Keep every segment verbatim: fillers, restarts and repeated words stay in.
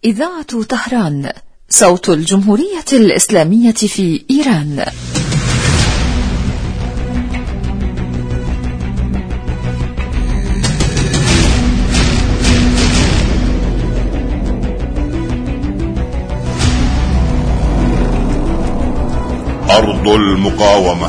إذاعة طهران، صوت الجمهورية الإسلامية في إيران. أرض المقاومة.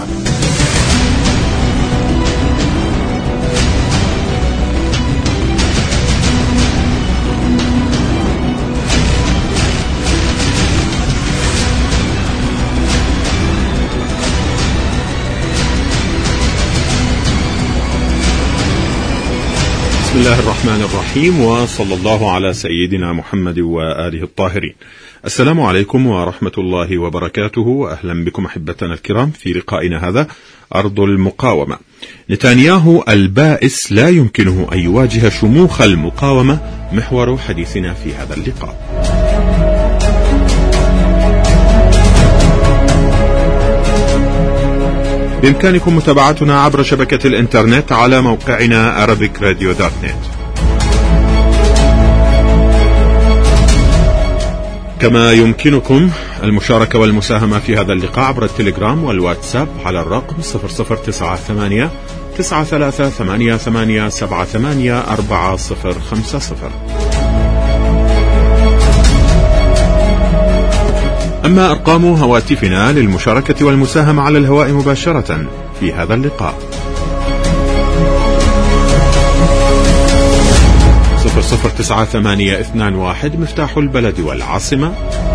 بسم الله الرحمن الرحيم، وصلى الله على سيدنا محمد وآله الطاهرين. السلام عليكم ورحمة الله وبركاته، وأهلا بكم أحبتنا الكرام في لقائنا هذا أرض المقاومة. نتنياهو البائس لا يمكنه أن يواجه شموخ المقاومة، محور حديثنا في هذا اللقاء. بإمكانكم متابعتنا عبر شبكة الإنترنت على موقعنا arabic radio dot net، كما يمكنكم المشاركة والمساهمة في هذا اللقاء عبر التليجرام والواتساب على الرقم صفر صفر تسعة ثمانية تسعة ثلاثة ثمانية ثمانية سبعة ثمانية أربعة صفر خمسة صفر. أما أرقام هواتفنا للمشاركة والمساهمة على الهواء مباشرة في هذا اللقاء: صفر صفر تسعة ثمانية اثنان واحد مفتاح البلد والعاصمة،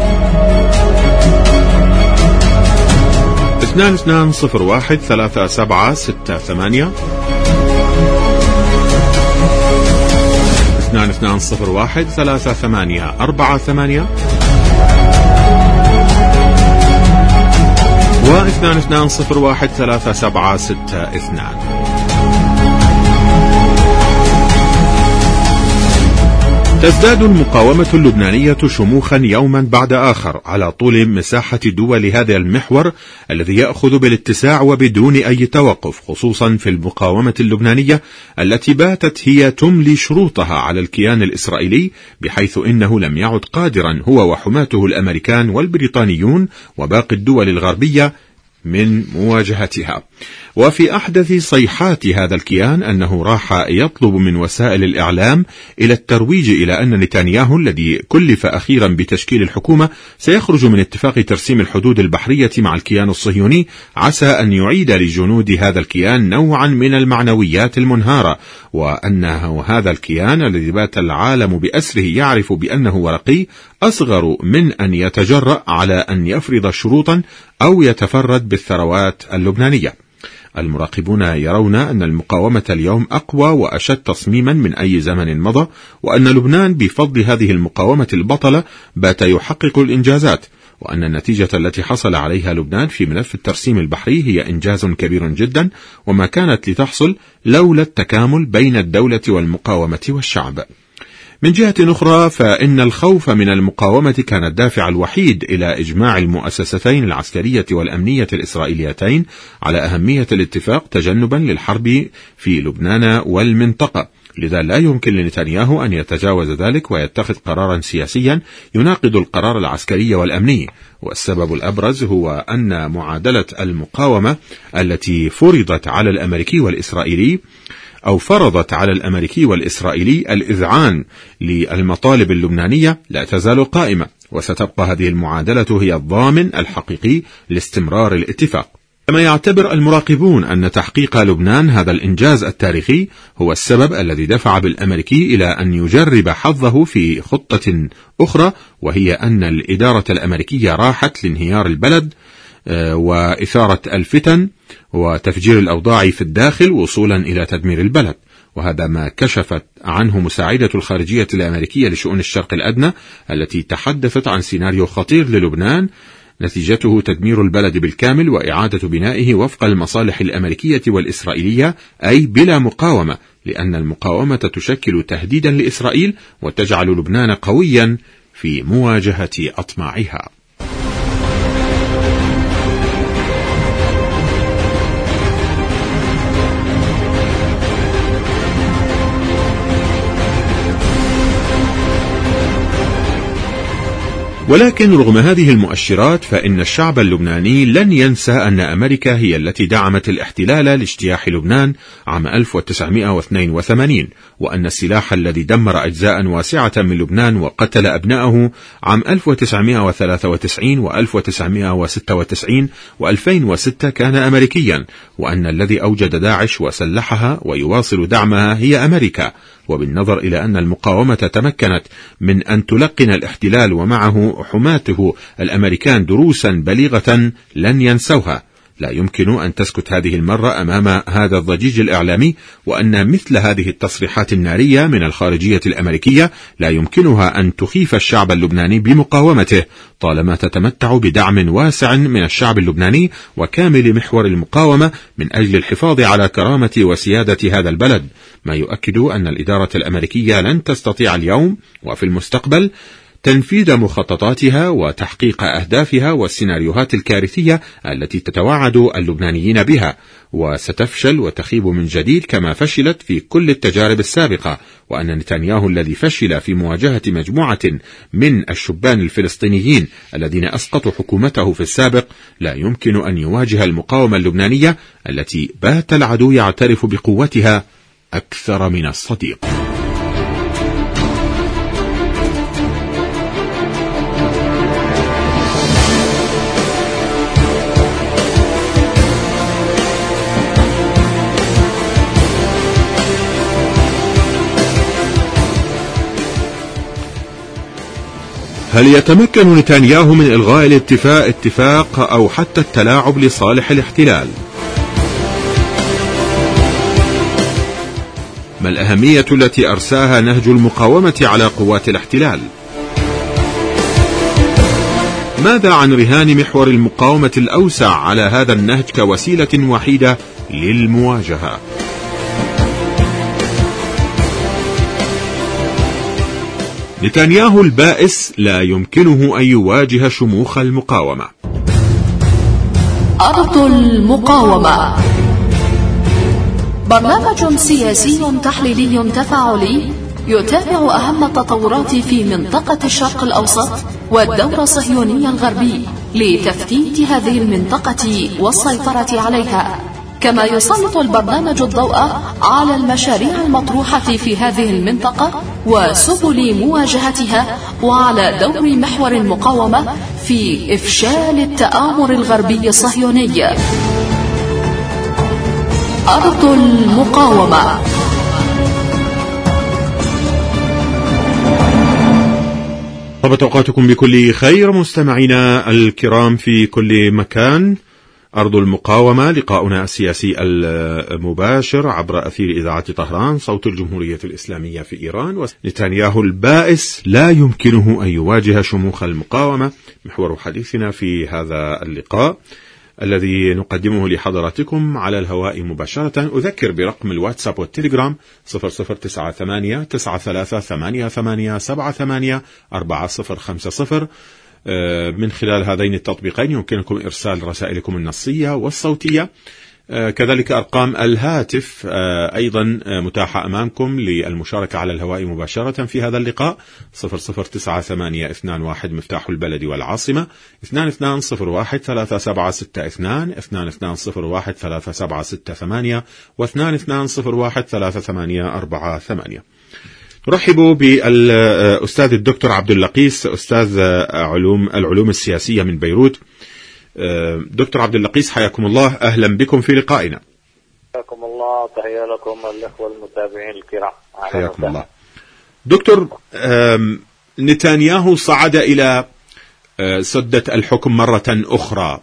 اثنان اثنان صفر واحد ثلاثة سبعة ستة ثمانية، اثنان اثنان صفر واحد ثلاثة ثمانية أربعة ثمانية، واثنان اثنان صفر واحد ثلاثة سبعة ستة اثنان. تزداد المقاومة اللبنانية شموخا يوما بعد آخر على طول مساحة دول هذا المحور الذي يأخذ بالاتساع وبدون أي توقف، خصوصا في المقاومة اللبنانية التي باتت هي تملي شروطها على الكيان الإسرائيلي، بحيث إنه لم يعد قادرا هو وحماته الأمريكان والبريطانيون وباقي الدول الغربية من مواجهتها. وفي أحدث صيحات هذا الكيان أنه راح يطلب من وسائل الإعلام إلى الترويج إلى أن نتنياهو الذي كلف أخيرا بتشكيل الحكومة سيخرج من اتفاق ترسيم الحدود البحرية مع الكيان الصهيوني، عسى أن يعيد لجنود هذا الكيان نوعا من المعنويات المنهارة، وأنه هذا الكيان الذي بات العالم بأسره يعرف بأنه ورقي أصغر من أن يتجرأ على أن يفرض شروطا أو يتفرد بالثروات اللبنانية. المراقبون يرون أن المقاومة اليوم أقوى وأشد تصميما من أي زمن مضى، وأن لبنان بفضل هذه المقاومة البطلة بات يحقق الإنجازات، وأن النتيجة التي حصل عليها لبنان في ملف الترسيم البحري هي إنجاز كبير جدا، وما كانت لتحصل لولا التكامل بين الدولة والمقاومة والشعب. من جهة أخرى، فإن الخوف من المقاومة كان الدافع الوحيد إلى إجماع المؤسستين العسكرية والأمنية الإسرائيليتين على أهمية الاتفاق تجنبا للحرب في لبنان والمنطقة، لذا لا يمكن لنتنياهو أن يتجاوز ذلك ويتخذ قرارا سياسيا يناقض القرار العسكري والأمني. والسبب الأبرز هو أن معادلة المقاومة التي فرضت على الأمريكي والإسرائيلي أو فرضت على الأمريكي والإسرائيلي الإذعان للمطالب اللبنانية لا تزال قائمة، وستبقى هذه المعادلة هي الضامن الحقيقي لاستمرار الاتفاق. كما يعتبر المراقبون أن تحقيق لبنان هذا الإنجاز التاريخي هو السبب الذي دفع بالأمريكي إلى أن يجرب حظه في خطة أخرى، وهي أن الإدارة الأمريكية راحت لانهيار البلد وإثارة الفتن وتفجير الأوضاع في الداخل وصولا إلى تدمير البلد، وهذا ما كشفت عنه مساعدة الخارجية الأمريكية لشؤون الشرق الأدنى التي تحدثت عن سيناريو خطير للبنان نتيجته تدمير البلد بالكامل وإعادة بنائه وفق المصالح الأمريكية والإسرائيلية، أي بلا مقاومة، لأن المقاومة تشكل تهديدا لإسرائيل وتجعل لبنان قويا في مواجهة أطماعها. ولكن رغم هذه المؤشرات فإن الشعب اللبناني لن ينسى أن أمريكا هي التي دعمت الاحتلال لاجتياح لبنان عام ألف وتسعمائة واثنين وثمانين، وأن السلاح الذي دمر أجزاء واسعة من لبنان وقتل أبنائه عام ألف وتسعمائة وثلاثة وتسعين وألف وتسعمائة وستة وتسعين وألفين وستة كان أمريكيا، وأن الذي أوجد داعش وسلحها ويواصل دعمها هي أمريكا. وبالنظر إلى أن المقاومة تمكنت من أن تلقن الاحتلال ومعه حماته الأمريكان دروسا بليغة لن ينسوها، لا يمكن أن تسكت هذه المرة أمام هذا الضجيج الإعلامي، وأن مثل هذه التصريحات النارية من الخارجية الأمريكية لا يمكنها أن تخيف الشعب اللبناني بمقاومته طالما تتمتع بدعم واسع من الشعب اللبناني وكامل محور المقاومة من أجل الحفاظ على كرامة وسيادة هذا البلد، ما يؤكد أن الإدارة الأمريكية لن تستطيع اليوم وفي المستقبل تنفيذ مخططاتها وتحقيق أهدافها والسيناريوهات الكارثية التي تتوعد اللبنانيين بها، وستفشل وتخيب من جديد كما فشلت في كل التجارب السابقة، وأن نتنياهو الذي فشل في مواجهة مجموعة من الشبان الفلسطينيين الذين أسقطوا حكومته في السابق لا يمكن أن يواجه المقاومة اللبنانية التي بات العدو يعترف بقوتها أكثر من الصديق. هل يتمكن نتنياهو من إلغاء الاتفاق اتفاق أو حتى التلاعب لصالح الاحتلال؟ ما الأهمية التي أرساها نهج المقاومة على قوات الاحتلال؟ ماذا عن رهان محور المقاومة الأوسع على هذا النهج كوسيلة وحيدة للمواجهة؟ نتنياهو البائس لا يمكنه أن يواجه شموخ المقاومة. أرض المقاومة برنامج سياسي تحليلي تفاعلي يتابع أهم التطورات في منطقة الشرق الأوسط والدور الصهيوني الغربي لتفتيت هذه المنطقة والسيطرة عليها، كما يسلط البرنامج الضوء على المشاريع المطروحة في هذه المنطقة وسبل مواجهتها، وعلى دور محور المقاومة في إفشال التآمر الغربي الصهيوني. أرض المقاومة. طبت أوقاتكم بكل خير مستمعينا الكرام في كل مكان. أرض المقاومة، لقاؤنا السياسي المباشر عبر أثير إذاعة طهران صوت الجمهورية الإسلامية في إيران. ونتنياهو البائس لا يمكنه أن يواجه شموخ المقاومة، محور حديثنا في هذا اللقاء الذي نقدمه لحضراتكم على الهواء مباشرة. أذكر برقم الواتساب والتليجرام صفر صفر تسعة ثمانية تسعة ثلاثة ثمانية ثمانية سبعة ثمانية أربعة صفر خمسة صفر. من خلال هذين التطبيقين يمكنكم إرسال رسائلكم النصية والصوتية. كذلك أرقام الهاتف أيضا متاحة أمامكم للمشاركة على الهواء مباشرة في هذا اللقاء. صفر صفر تسعة ثمانية اثنان واحد مفتاح البلد والعاصمة، اثنان اثنان صفر واحد ثلاثة سبعة ستة اثنان، اثنان اثنان صفر واحد ثلاثة سبعة ستة ثمانية، واثنان اثنان صفر واحد ثلاثة ثمانية أربعة ثمانية. نرحب بالأستاذ الدكتور عبد اللقيس، أستاذ علوم العلوم السياسية من بيروت. دكتور عبد اللقيس، حياكم الله، أهلا بكم في لقائنا. حياكم الله، تحية لكم الأخوة المتابعين الكرام. حياكم الله. دكتور، نتنياهو صعد إلى سدة الحكم مرة أخرى،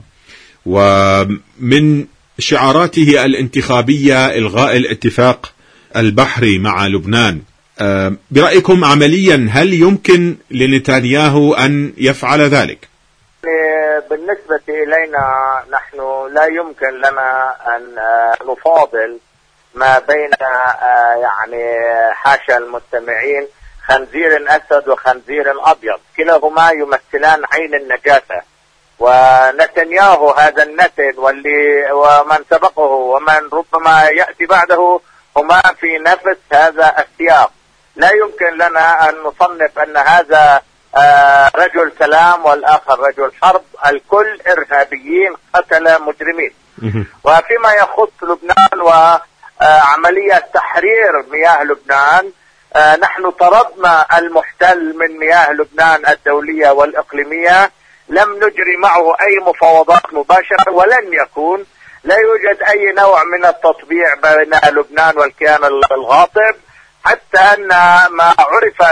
ومن شعاراته الانتخابية إلغاء الاتفاق البحري مع لبنان. برأيكم عمليا هل يمكن لنتنياهو أن يفعل ذلك؟ بالنسبة إلينا نحن لا يمكن لنا أن نفاضل ما بين يعني حاشا المستمعين خنزير أسود وخنزير أبيض، كلاهما يمثلان عين النجاسة. ونتنياهو هذا النتن واللي ومن سبقه ومن ربما يأتي بعده هما في نفس هذا السياق. لا يمكن لنا أن نصنف أن هذا رجل سلام والآخر رجل حرب، الكل إرهابيين قتلة مجرمين. وفيما يخص لبنان وعملية تحرير مياه لبنان، نحن طردنا المحتل من مياه لبنان الدولية والإقليمية، لم نجري معه أي مفاوضات مباشرة ولن يكون، لا يوجد أي نوع من التطبيع بين لبنان والكيان الغاصب، حتى أن ما عرف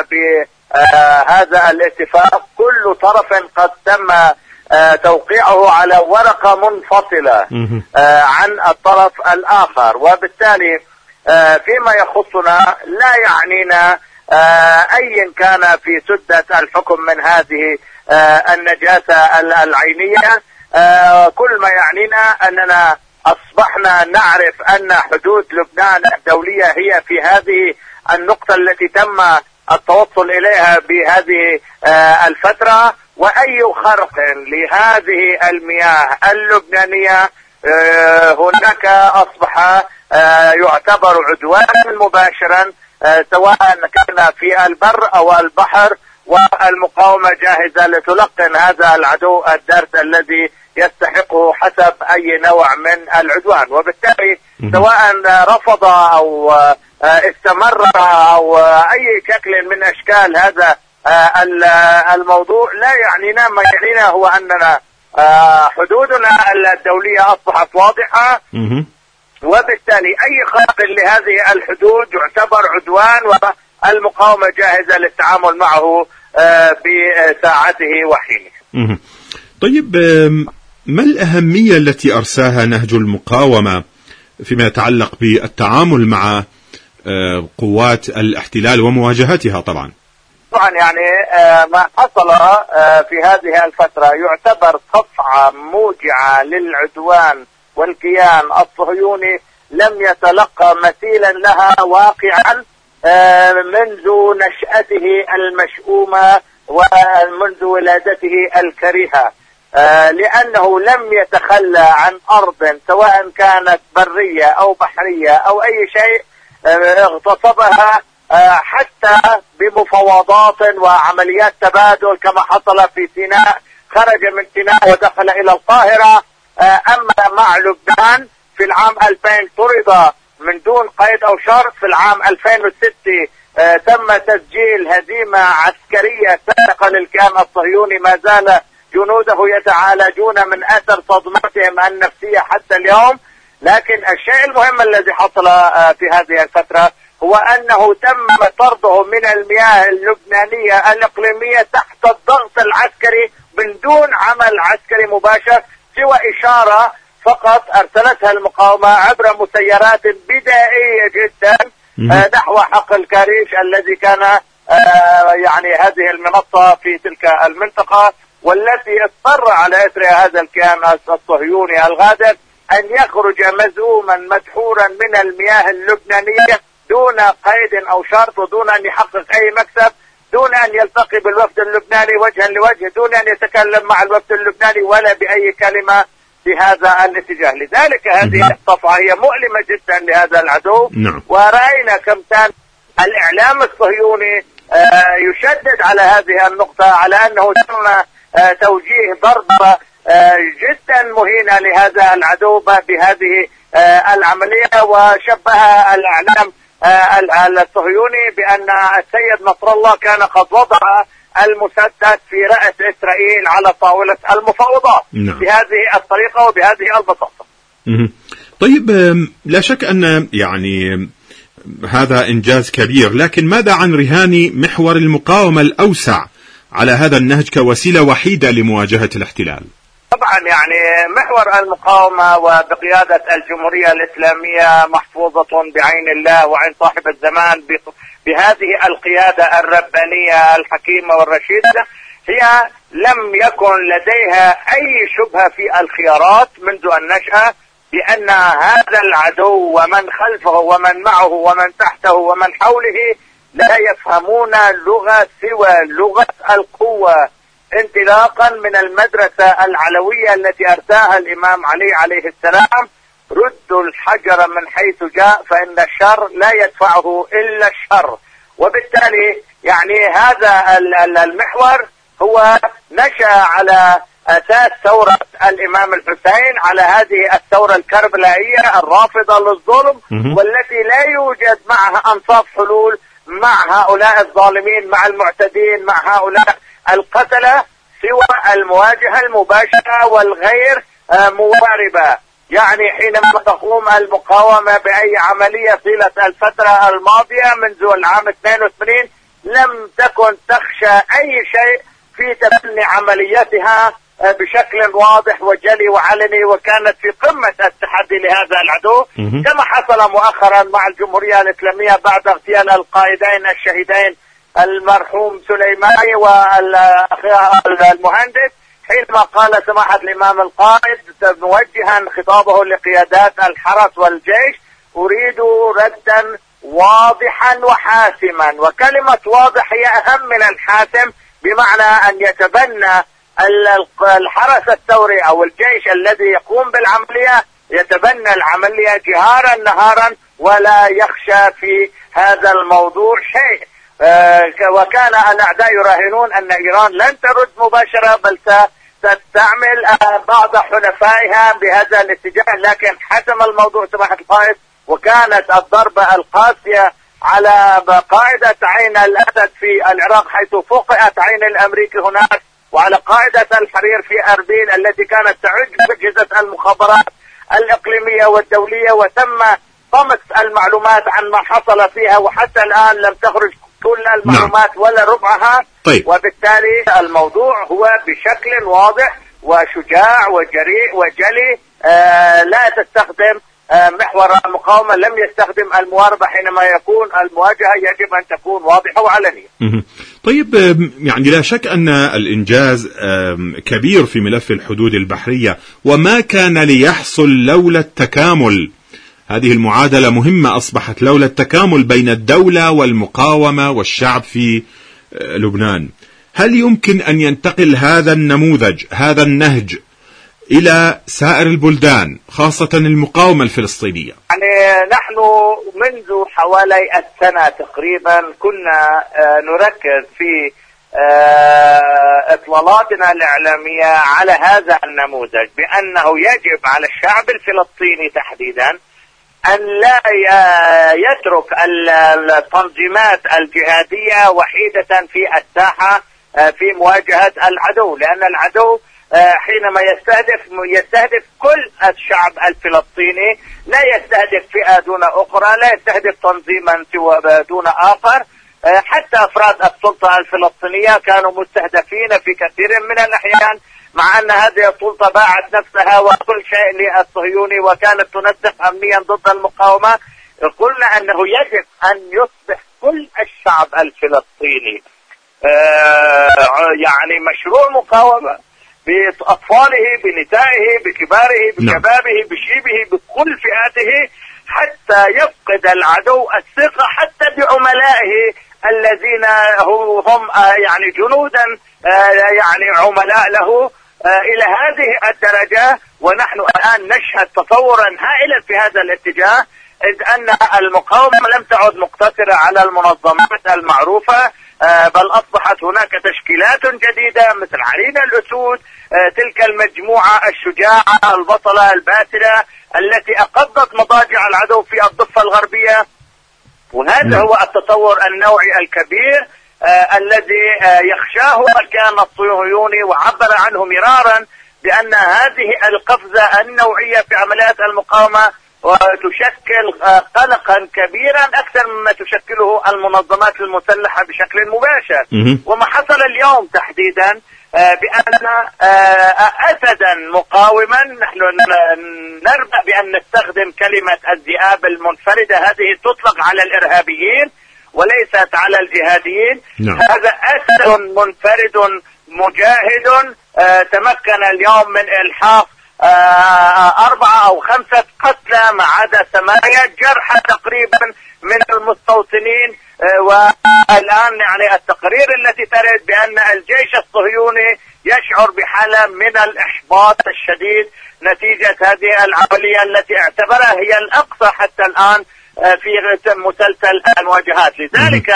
بهذا الاتفاق كل طرف قد تم توقيعه على ورقة منفصلة عن الطرف الآخر. وبالتالي فيما يخصنا لا يعنينا أي كان في سدة الحكم من هذه النجاسة العينية، كل ما يعنينا أننا أصبحنا نعرف أن حدود لبنان الدولية هي في هذه النقطة التي تم التوصل إليها بهذه الفترة، وأي خرق لهذه المياه اللبنانية هناك أصبح يعتبر عدوانا مباشرا، سواء كان في البر أو البحر، والمقاومة جاهزة لتلقن هذا العدو الدرس الذي يستحقه حسب أي نوع من العدوان. وبالتالي سواء رفض أو استمر أو أي شكل من أشكال هذا الموضوع لا يعنينا، ما يعنينا هو أننا حدودنا الدولية أصبحت واضحة، وبالتالي أي خارق لهذه الحدود يعتبر عدوان، والمقاومة جاهزة للتعامل معه بساعته وحينه. طيب، ما الأهمية التي أرساها نهج المقاومة فيما يتعلق بالتعامل مع قوات الاحتلال ومواجهتها؟ طبعا طبعا يعني ما حصل في هذه الفترة يعتبر صفعة موجعة للعدوان والكيان الصهيوني لم يتلقى مثيلا لها واقعا منذ نشأته المشؤومة ومنذ ولادته الكريهة، لأنه لم يتخلى عن أرض سواء كانت برية أو بحرية أو أي شيء اغتصبها، حتى بمفاوضات وعمليات تبادل كما حصل في سيناء، خرج من سيناء ودخل إلى القاهرة. أما مع لبنان في العام ألفين طرد من دون قيد أو شرط، في العام ألفين وستة تم تسجيل هزيمة عسكرية سابقة للكيان الصهيوني، ما زال جنوده يتعالجون من أثر صدمتهم النفسية حتى اليوم. لكن الشيء المهم الذي حصل في هذه الفترة هو أنه تم طرده من المياه اللبنانية الإقليمية تحت الضغط العسكري من دون عمل عسكري مباشر، سوى إشارة فقط أرسلتها المقاومة عبر مسيرات بدائية جدا نحو حقل كاريش الذي كان يعني هذه المنصة في تلك المنطقة، والتي اضطر على إثر هذا الكيان الصهيوني الغادر أن يخرج مزؤوما مدحورا من المياه اللبنانية دون قيد أو شرط، ودون أن يحقق أي مكسب، دون أن يلتقي بالوفد اللبناني وجها لوجه، دون أن يتكلم مع الوفد اللبناني ولا بأي كلمة في هذا الاتجاه. لذلك هذه الصفعة هي مؤلمة جدا لهذا العدو. نعم. ورأينا كم كان الإعلام الصهيوني يشدد على هذه النقطة، على أنه تم توجيه ضربة جدا مهينة لهذا العدو بهذه العملية، وشبه الإعلام الصهيوني بأن السيد نصر الله كان قد وضع المسدس في رأس إسرائيل على طاولة المفاوضات. نعم. بهذه الطريقة وبهذه البساطة. طيب، لا شك أن يعني هذا إنجاز كبير، لكن ماذا عن رهان محور المقاومة الأوسع على هذا النهج كوسيلة وحيدة لمواجهة الاحتلال؟ طبعا يعني محور المقاومة وبقيادة الجمهورية الإسلامية محفوظة بعين الله وعين صاحب الزمان بهذه القيادة الربانية الحكيمة والرشيدة. هي لم يكن لديها أي شبهة في الخيارات منذ النشأة بأن هذا العدو ومن خلفه ومن معه ومن تحته ومن حوله لا يفهمون لغة سوى لغة القوة، انطلاقا من المدرسة العلوية التي أرساها الإمام علي عليه السلام: ردوا الحجر من حيث جاء فإن الشر لا يدفعه إلا الشر. وبالتالي يعني هذا المحور هو نشأ على أساس ثورة الإمام الحسين، على هذه الثورة الكربلائية الرافضة للظلم، والتي لا يوجد معها أنصاف حلول مع هؤلاء الظالمين، مع المعتدين، مع هؤلاء القتلة، سوى المواجهة المباشرة والغير مواربة. يعني حينما تقوم المقاومة بأي عملية طيلة الفترة الماضية منذ العام اثنين وثمانين لم تكن تخشى أي شيء في تبني عملياتها بشكل واضح وجلي وعلني، وكانت في قمة التحدي لهذا العدو، كما حصل مؤخرا مع الجمهورية الإسلامية بعد اغتيال القائدين الشهيدين المرحوم سليماني والمهندس، حينما قال سماحة الإمام القائد موجها خطابه لقيادات الحرس والجيش: أريد ردا واضحا وحاسما. وكلمة واضح هي أهم من الحاسم، بمعنى أن يتبنى الحرس الثوري أو الجيش الذي يقوم بالعملية يتبنى العملية جهارا نهارا ولا يخشى في هذا الموضوع شيء. آه وكان الأعداء يراهنون أن إيران لن ترد مباشرة، بل ستستعمل آه بعض حلفائها بهذا الاتجاه، لكن حسم الموضوع سماحة القائد، وكانت الضربة القاسية على قاعدة عين الأسد في العراق حيث فقئت عين الأمريكي هناك، وعلى قاعدة الحرير في أربيل التي كانت تعج بأجهزة المخابرات الإقليمية والدولية، وتم طمس المعلومات عن ما حصل فيها، وحتى الآن لم تخرج كل المعلومات ولا ربعها. طيب. وبالتالي الموضوع هو بشكل واضح وشجاع وجريء وجلي. آه لا تستخدم آه محور المقاومة، لم يستخدم المواربة. حينما يكون المواجهة يجب أن تكون واضحة وعلنية. طيب، يعني لا شك أن الإنجاز كبير في ملف الحدود البحرية، وما كان ليحصل لولا التكامل. هذه المعادلة مهمة أصبحت لولا التكامل بين الدولة والمقاومة والشعب في لبنان. هل يمكن أن ينتقل هذا النموذج، هذا النهج، إلى سائر البلدان خاصة المقاومة الفلسطينية؟ يعني نحن منذ حوالي السنة تقريبا كنا نركز في إطلالاتنا الإعلامية على هذا النموذج، بأنه يجب على الشعب الفلسطيني تحديدا أن لا يترك التنظيمات الجهادية وحيدة في الساحة في مواجهة العدو، لأن العدو حينما يستهدف يستهدف كل الشعب الفلسطيني، لا يستهدف فئة دون أخرى، لا يستهدف تنظيما سوى دون آخر. حتى أفراد السلطة الفلسطينية كانوا مستهدفين في كثير من الأحيان، مع أن هذه السلطة باعت نفسها وكل شيء للصهيوني وكانت تنسق أمنيا ضد المقاومة. قلنا أنه يجب أن يصبح كل الشعب الفلسطيني يعني مشروع مقاومة، بأطفاله، بنسائه، بكباره، بشبابه، بشيبه، بكل فئاته، حتى يفقد العدو الثقة حتى بعملائه الذين هم يعني جنودا يعني عملاء له إلى هذه الدرجة. ونحن الآن نشهد تطورا هائلا في هذا الاتجاه، إذ أن المقاومة لم تعد مقتصرة على المنظمات المعروفة، بل أصبحت هناك تشكيلات جديدة مثل عرين الأسود، تلك المجموعة الشجاعة البطلة الباسلة التي أقضت مضاجع العدو في الضفة الغربية. وهذا هو التطور النوعي الكبير آه الذي آه يخشاه الكيان الصهيوني، وعبر عنه مرارا بأن هذه القفزة النوعية في عمليات المقاومة وتشكل آه قلقا كبيرا أكثر مما تشكله المنظمات المسلحة بشكل مباشر. وما حصل اليوم تحديدا آه بأن آه أسدا مقاوما، نحن نربأ بأن نستخدم كلمة الذئاب المنفردة، هذه تطلق على الإرهابيين وليست على الجهاديين. نعم. هذا أسد منفرد مجاهد آه تمكن اليوم من إلحاق آه أربعة أو خمسة قتلى ما عدا ثمانية جرحى تقريبا من المستوطنين. آه والآن يعني التقارير التي ترد بأن الجيش الصهيوني يشعر بحالة من الإحباط الشديد نتيجة هذه العملية التي اعتبرها هي الأقصى حتى الآن آه في مسلسل المواجهات. لذلك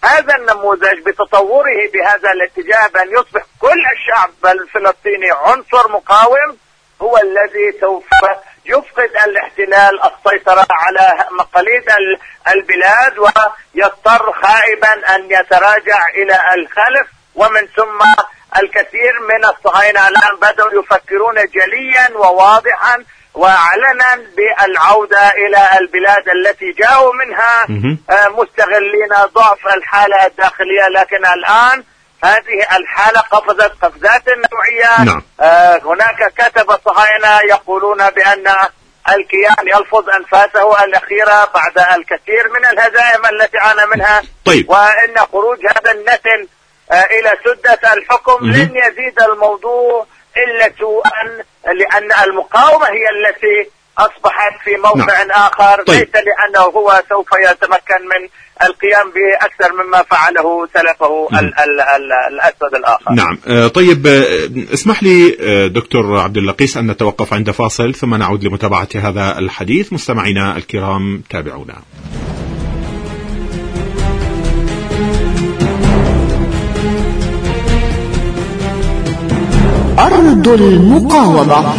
هذا النموذج بتطوره بهذا الاتجاه بأن يصبح كل الشعب الفلسطيني عنصر مقاوم هو الذي سوف يفقد الاحتلال السيطرة على مقاليد البلاد ويضطر خائبا أن يتراجع إلى الخلف. ومن ثم الكثير من الصهاينة الآن بدأوا يفكرون جليا وواضحا وعلنا بالعودة إلى البلاد التي جاءوا منها مستغلين ضعف الحالة الداخلية. لكن الآن هذه الحالة قفزت قفزات نوعية. نعم. آه هناك كتب صهاينة يقولون بأن الكيان يلفظ أنفاسه الأخيرة بعد الكثير من الهزائم التي عانى منها. طيب. وإن خروج هذا النتن آه إلى سدة الحكم لن يزيد الموضوع إلا سوءا، لأن المقاومة هي التي أصبحت في موقع نعم. آخر. طيب. ليس لأنه هو سوف يتمكن من القيام بأكثر مما فعله سلفه ال ال ال الأسود الآخر. نعم. آه طيب، آه اسمح لي آه دكتور عبد اللقيس أن نتوقف عند فاصل ثم نعود لمتابعة هذا الحديث. مستمعينا الكرام تابعونا. أرض المقاومة.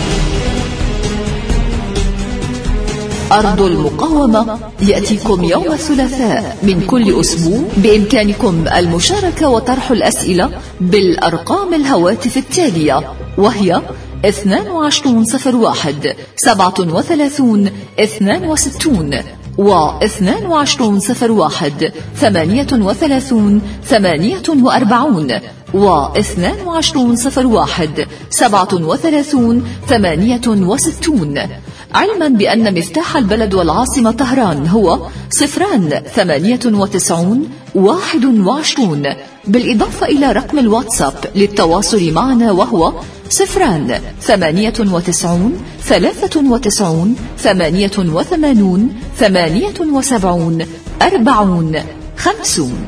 أرض المقاومة يأتيكم يوم الثلاثاء من كل أسبوع. بإمكانكم المشاركة وطرح الأسئلة بالأرقام الهواتف التالية، وهي اثنان وعشرون صفر واحد سبعة وثلاثون اثنان وستون واثنان وعشرون صفر واحد ثمانية وثلاثون ثمانية وأربعون واثنان وعشرون صفر واحد سبعة وثلاثون ثمانية وستون، علما بأن مفتاح البلد والعاصمة طهران هو صفران ثمانية وتسعون واحد وعشرون، بالإضافة إلى رقم الواتساب للتواصل معنا وهو صفران ثمانية وتسعون ثلاثة وتسعون ثمانية وثمانون ثمانية وسبعون أربعون خمسون.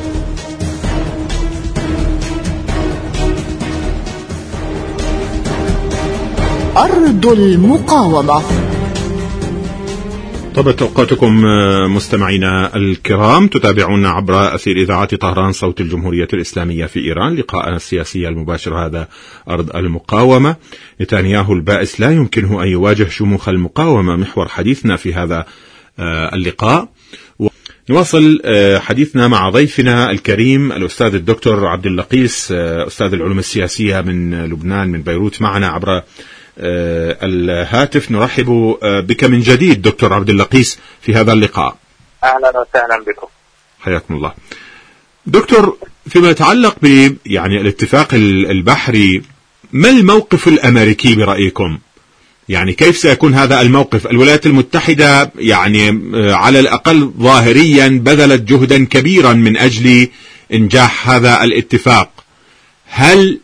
أرض المقاومة. طبت أوقاتكم مستمعينا الكرام، تتابعون عبر أثير إذاعة طهران صوت الجمهورية الإسلامية في إيران لقاءنا السياسي المباشر. هذا أرض المقاومة. نتنياهو البائس لا يمكنه أن يواجه شموخ المقاومة، محور حديثنا في هذا اللقاء. نواصل حديثنا مع ضيفنا الكريم الأستاذ الدكتور عبد اللقيس، أستاذ العلوم السياسية من لبنان من بيروت، معنا عبر الهاتف. نرحب بك من جديد دكتور عبد اللقيس في هذا اللقاء. أهلا وسهلا بكم. حياكم الله دكتور. فيما يتعلق ب يعني الاتفاق البحري، ما الموقف الأمريكي برأيكم؟ يعني كيف سيكون هذا الموقف؟ الولايات المتحدة يعني على الأقل ظاهريا بذلت جهدا كبيرا من أجل إنجاح هذا الاتفاق. هل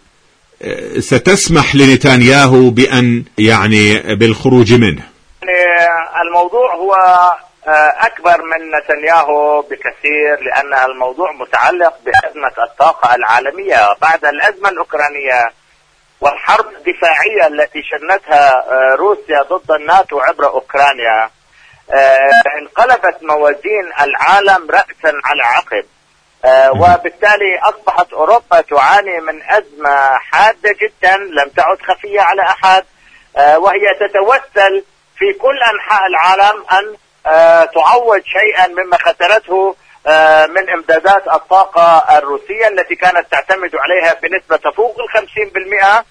ستسمح لنتنياهو بأن يعني بالخروج منه؟ الموضوع هو أكبر من نتنياهو بكثير، لأن الموضوع متعلق بأزمة الطاقة العالمية بعد الأزمة الأوكرانية والحرب الدفاعية التي شنتها روسيا ضد الناتو عبر أوكرانيا. انقلبت موازين العالم رأسا على عقب، وبالتالي أصبحت أوروبا تعاني من أزمة حادة جدا لم تعد خفية على أحد، وهي تتوسل في كل أنحاء العالم أن تعوض شيئا مما خسرته من امدادات الطاقة الروسية التي كانت تعتمد عليها بنسبة تفوق الخمسين بالمئة.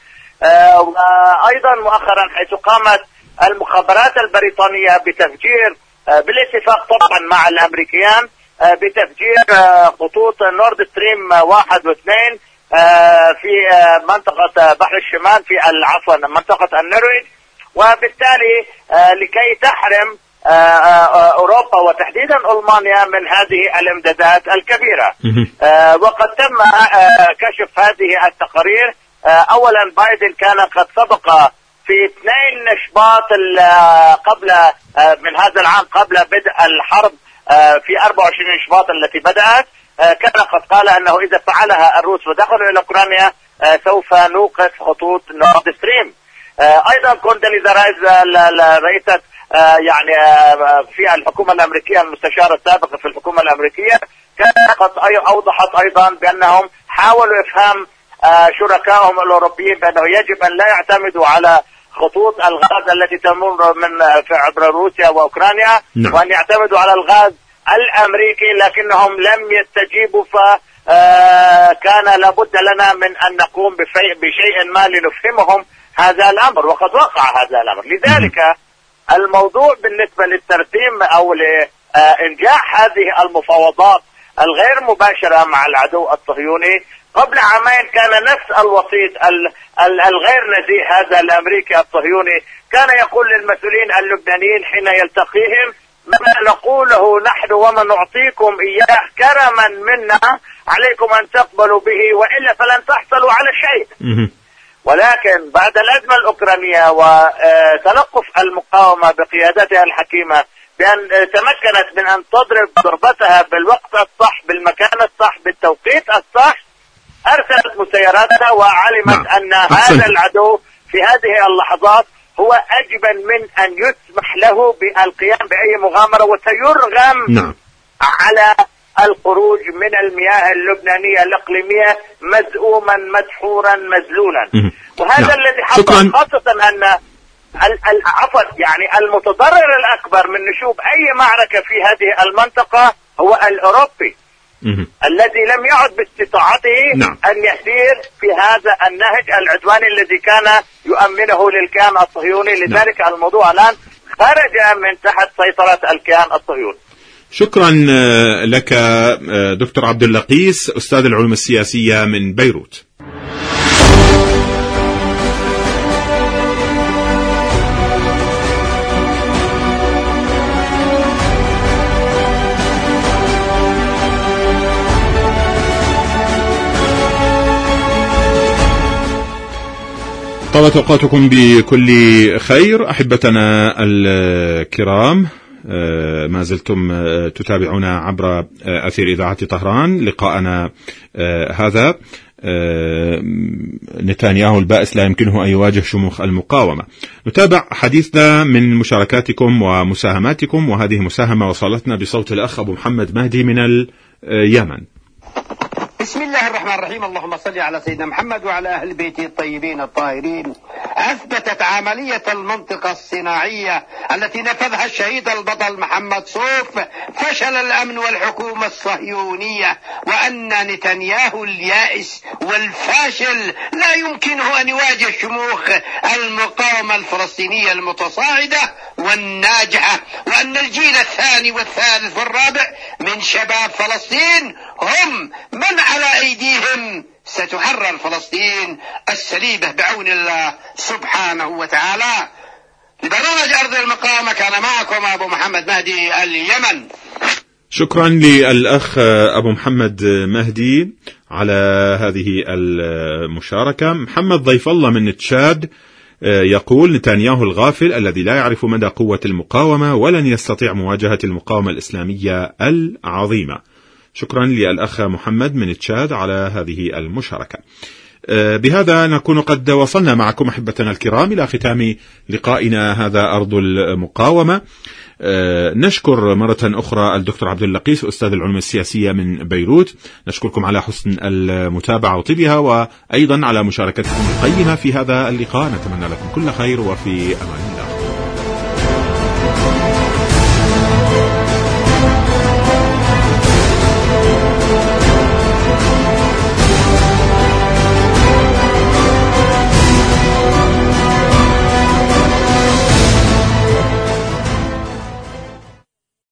وأيضا مؤخرا حيث قامت المخابرات البريطانية بتفجير بالاتفاق طبعا مع الأمريكيان بتفجير خطوط نورد ستريم واحد واثنين في منطقة بحر الشمال في عفوا منطقة النرويج، وبالتالي لكي تحرم أوروبا وتحديدا ألمانيا من هذه الامدادات الكبيرة. وقد تم كشف هذه التقارير. أولا بايدن كان قد سبق في اثنين شباط قبل من هذا العام قبل بدء الحرب في أربعة وعشرين شباط التي بدأت، كان قد قال أنه إذا فعلها الروس ودخلوا إلى أوكرانيا سوف نوقف خطوط نورد ستريم. أيضا كونداليزا رايز رئيسة يعني في الحكومة الأمريكية المستشارة السابقة في الحكومة الأمريكية كانت أوضحت أيضا بأنهم حاولوا إفهام شركائهم الأوروبيين بأنه يجب أن لا يعتمدوا على خطوط الغاز التي تمر من عبر روسيا وأوكرانيا، نعم. وأن يعتمدوا على الغاز الأمريكي، لكنهم لم يستجيبوا، فكان لابد لنا من أن نقوم بشيء ما لنفهمهم هذا الأمر، وقد وقع هذا الأمر. لذلك الموضوع بالنسبة للترسيم أو لإنجاح هذه المفاوضات الغير مباشرة مع العدو الصهيوني، قبل عامين كان نفس الوسيط الغير نزيه هذا الأمريكي الصهيوني كان يقول للمسؤولين اللبنانيين حين يلتقيهم: ما نقوله نحن وما نعطيكم إياه كرما منا عليكم أن تقبلوا به، وإلا فلن تحصلوا على شيء. ولكن بعد الأزمة الأوكرانية وتلقف المقاومة بقيادتها الحكيمة بأن تمكنت من أن تضرب ضربتها بالوقت الصح بالمكان الصح بالتوقيت الصح، أرسلت مسيراتها وعلمت نعم. أن هذا العدو في هذه اللحظات هو أجبن من أن يسمح له بالقيام بأي مغامرة، وسيرغم نعم. على الخروج من المياه اللبنانية الإقليمية مزؤوما مدحورا مذلولا. وهذا نعم. الذي حصل، خاصة أن عفوا يعني المتضرر الأكبر من نشوب أي معركة في هذه المنطقة هو الأوروبي الذي لم يعد باستطاعته نعم. أن يسير في هذا النهج العدواني الذي كان يؤمنه للكيان الصهيوني. لذلك نعم. الموضوع الآن خرج من تحت سيطرة الكيان الصهيوني. شكرا لك دكتور عبد اللقيس، أستاذ العلوم السياسية من بيروت. طابت أوقاتكم بكل خير أحبتنا الكرام، ما زلتم تتابعون عبر أثير إذاعة طهران. لقاءنا هذا نتنياهو البائس لا يمكنه أن يواجه شموخ المقاومة. نتابع حديثنا من مشاركاتكم ومساهماتكم، وهذه مساهمة وصلتنا بصوت الأخ أبو محمد مهدي من اليمن. بسم الله الرحمن الرحيم. اللهم صل على سيدنا محمد وعلى أهل بيته الطيبين الطاهرين. أثبتت عملية المنطقة الصناعية التي نفذها الشهيد البطل محمد صوف فشل الأمن والحكومة الصهيونية، وأن نتنياهو اليائس والفاشل لا يمكنه أن يواجه شموخ المقاومة الفلسطينية المتصاعدة والناجحة، وأن الجيل الثاني والثالث والرابع من شباب فلسطين هم من على أيديهم ستحرر فلسطين السليبة بعون الله سبحانه وتعالى. لبرنامج أرض المقاومة كان معكم أبو محمد مهدي اليمن. شكرا للأخ أبو محمد مهدي على هذه المشاركة. محمد ضيف الله من تشاد يقول: نتنياهو الغافل الذي لا يعرف مدى قوة المقاومة ولن يستطيع مواجهة المقاومة الإسلامية العظيمة. شكرا للأخ محمد من تشاد على هذه المشاركة. بهذا نكون قد وصلنا معكم أحبتنا الكرام إلى ختام لقائنا هذا أرض المقاومة. نشكر مرة أخرى الدكتور عبد اللقيس أستاذ العلوم السياسية من بيروت. نشكركم على حسن المتابعة وطيبها، وأيضا على مشاركتكم القيمة في هذا اللقاء. نتمنى لكم كل خير وفي أمان الله.